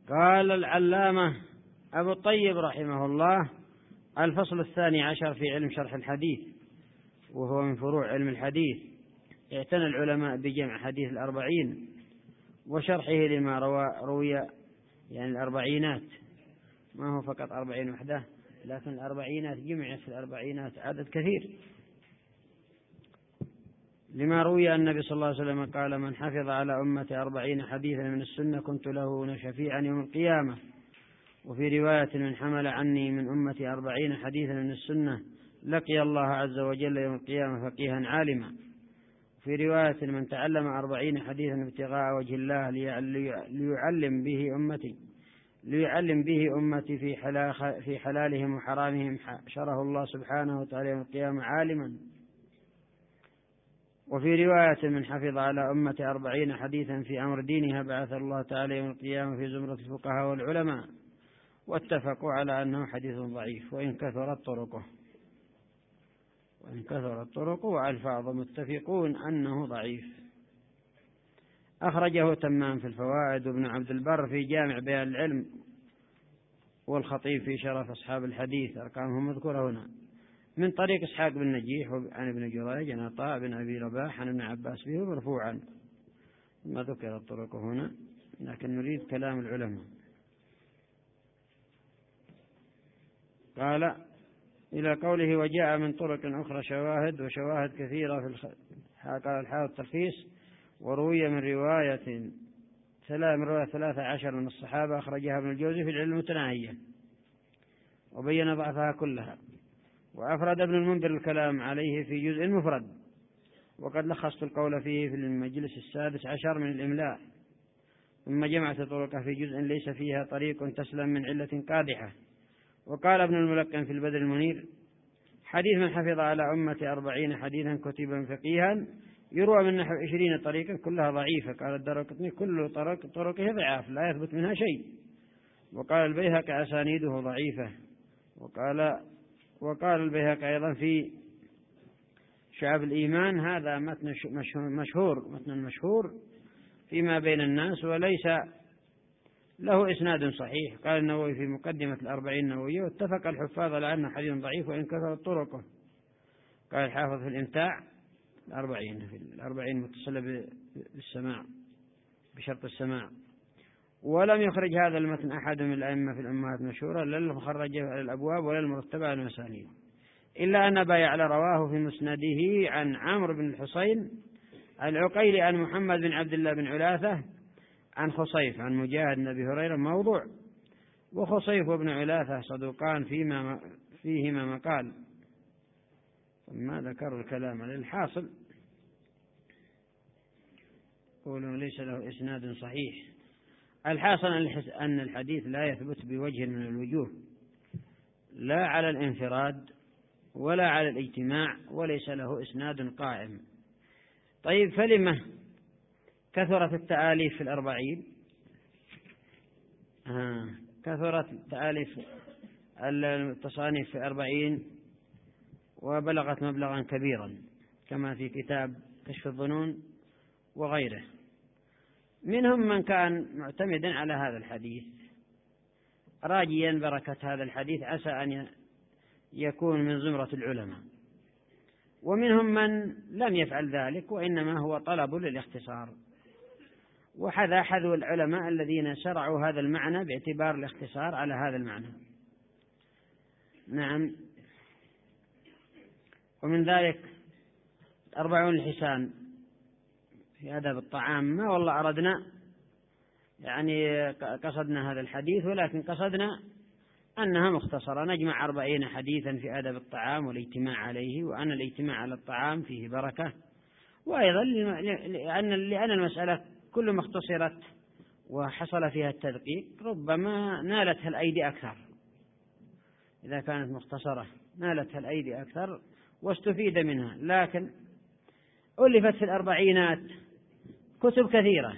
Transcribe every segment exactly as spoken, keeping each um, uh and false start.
قال العلامة أبو الطيب رحمه الله: الفصل الثاني عشر في علم شرح الحديث، وهو من فروع علم الحديث. اعتنى العلماء بجمع حديث الأربعين وشرحه لما روى روي يعني الأربعينات، ما هو فقط أربعين وحده، لكن الأربعينات جمعت في الأربعينات عدد كثير، لما روي النبي صلى الله عليه وسلم قال: من حفظ على أمة أربعين حديثا من السنة كنت له شفيعا يوم القيامة. وفي رواية: من حمل عني من أمة أربعين حديثا من السنة لقي الله عز وجل يوم القيامة فقيها عالما. في رواية: من تعلم أربعين حديثا ابتغاء وجه الله ليعلم به أمتي ليعلم به أمتي في في حلالهم وحرامهم حشره الله سبحانه وتعالى يوم القيامة عالما. وفي رواية: من حفظ على أمة أربعين حديثا في أمر دينها بعث الله تعالى يوم القيامة في زمرة الفقهاء والعلماء. واتفقوا على أنه حديث ضعيف وإن كثرت طرقه وإن كثرت طرقه والفاظ متفقون أنه ضعيف. أخرجه تمام في الفوائد، وابن عبد البر في جامع بيان العلم، والخطيب في شرف أصحاب الحديث، أرقامهم مذكورة هنا، من طريق إسحاق بن نجيح عن ابن جريج عن عطاء بن أبي رباح عن ابن عباس به مرفوعا. ما ذكر الطرق هنا، لكن نريد كلام العلماء. قال إلى قوله: وجاء من طرق أخرى شواهد وشواهد كثيرة في الخ... قال الحافظ التلخيص: وروي من رواية ثلاثة عشر من الصحابة، أخرجها ابن الجوزي في العلم المتناهية وبين ضعفها كلها. وأفرد ابن المنذر الكلام عليه في جزء مفرد، وقد لخصت القول فيه في المجلس السادس عشر من الإملاء، ثم جمعت طرقه في جزء ليس فيها طريق تسلم من علة قادحة. وقال ابن الملقن في البدر المنير: حديث من حفظ على أمة أربعين حديثا كتبا فقيها يروى من نحو عشرين طريقا كلها ضعيفة. قال الدارقطني: كل طرق طرقه ضعاف لا يثبت منها شيء. وقال البيهقي: أسانيده ضعيفة. وقال وقال البيهقي أيضا في شعب الإيمان: هذا متن مشهور متن مشهور فيما بين الناس وليس له إسناد صحيح. قال النووي في مقدمة الأربعين النووية: واتفق الحفاظ على أن حديث ضعيف وإن كثرت طرقه. قال الحافظ في الإمتاع: الأربعين في الأربعين متصلة بالسماع بشرط السماع. ولم يخرج هذا المتن أحد من الأئمة في الأمهات المشهورة، لا المخرج على الأبواب ولا المرتبة على المسانيد، إلا أن أبا يعلى رواه في مسنده عن عمرو بن الحصين العقيلي عن محمد بن عبد الله بن علاثة عن خصيف عن مجاهد بن أبي هريرة موضوع. وخصيف وابن علاثة صدوقان فيما فيهما مقال، ثم ذكر الكلام على الحاصل قولوا ليس له إسناد صحيح. الحاصل أن الحديث لا يثبت بوجه من الوجوه، لا على الانفراد ولا على الاجتماع، وليس له إسناد قائم. طيب، فلما كثرت التآليف في الأربعين؟ آه. كثرت التآليف التصانيف في الأربعين وبلغت مبلغا كبيرا، كما في كتاب كشف الظنون وغيره. منهم من كان معتمدا على هذا الحديث راجيا بركة هذا الحديث، عسى أن يكون من زمرة العلماء، ومنهم من لم يفعل ذلك وإنما هو طلب للاختصار. وحذا حذو العلماء الذين شرعوا هذا المعنى باعتبار الاختصار على هذا المعنى. نعم. ومن ذلك أربعون الحسان في آداب الطعام. ما والله أردنا يعني قصدنا هذا الحديث، ولكن قصدنا أنها مختصرة، نجمع أربعين حديثا في آداب الطعام والاجتماع عليه، وأن الاجتماع على الطعام فيه بركة. وأيضا لأن لأن المسألة كل ما اختصرت وحصل فيها التدقيق ربما نالتها الأيدي أكثر. إذا كانت مختصرة نالتها الأيدي أكثر واستفيد منها. لكن ألفت في الأربعينات كتب كثيرة،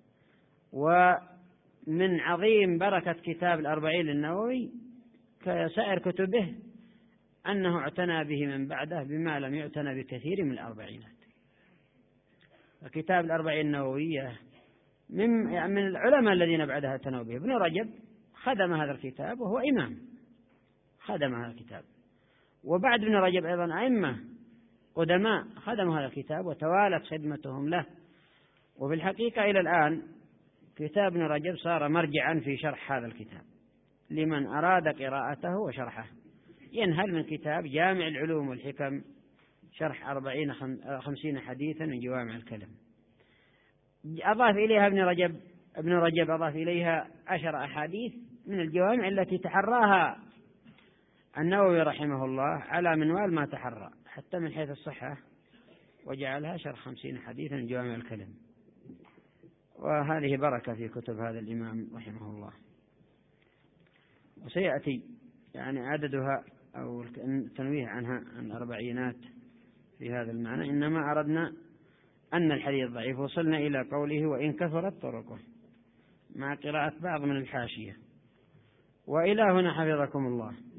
ومن عظيم بركة كتاب الأربعين للنووي كسائر كتبه أنه اعتنى به من بعده بما لم يعتنى بكثير من الأربعينات. وكتاب الأربعين النووية من يعني من العلماء الذين بعدها اعتنوا به. ابن رجب خدم هذا الكتاب وهو إمام، خدم هذا الكتاب، وبعد ابن رجب أيضا أئمة قدماء خدموا هذا الكتاب وتوالت خدمتهم له. وفي الحقيقة إلى الآن كتاب ابن رجب صار مرجعا في شرح هذا الكتاب لمن أراد قراءته وشرحه. ينهل من كتاب جامع العلوم والحكم شرح أربعين خمسين حديثا من جوامع الكلم، أضاف إليها ابن رجب ابن رجب أضاف إليها عشر أحاديث من الجوامع التي تحراها النووي رحمه الله على منوال ما تحرى حتى من حيث الصحة، وجعلها شرح خمسين حديثا من جوامع الكلم. وهذه بركة في كتب هذا الإمام رحمه الله. وسيأتي يعني عددها أو التنويه عنها عن أربعينات في هذا المعنى. إنما أردنا أن الحديث ضعيف. وصلنا إلى قوله وإن كثرت طرقه مع قراءة بعض من الحاشية. وإلى هنا حفظكم الله.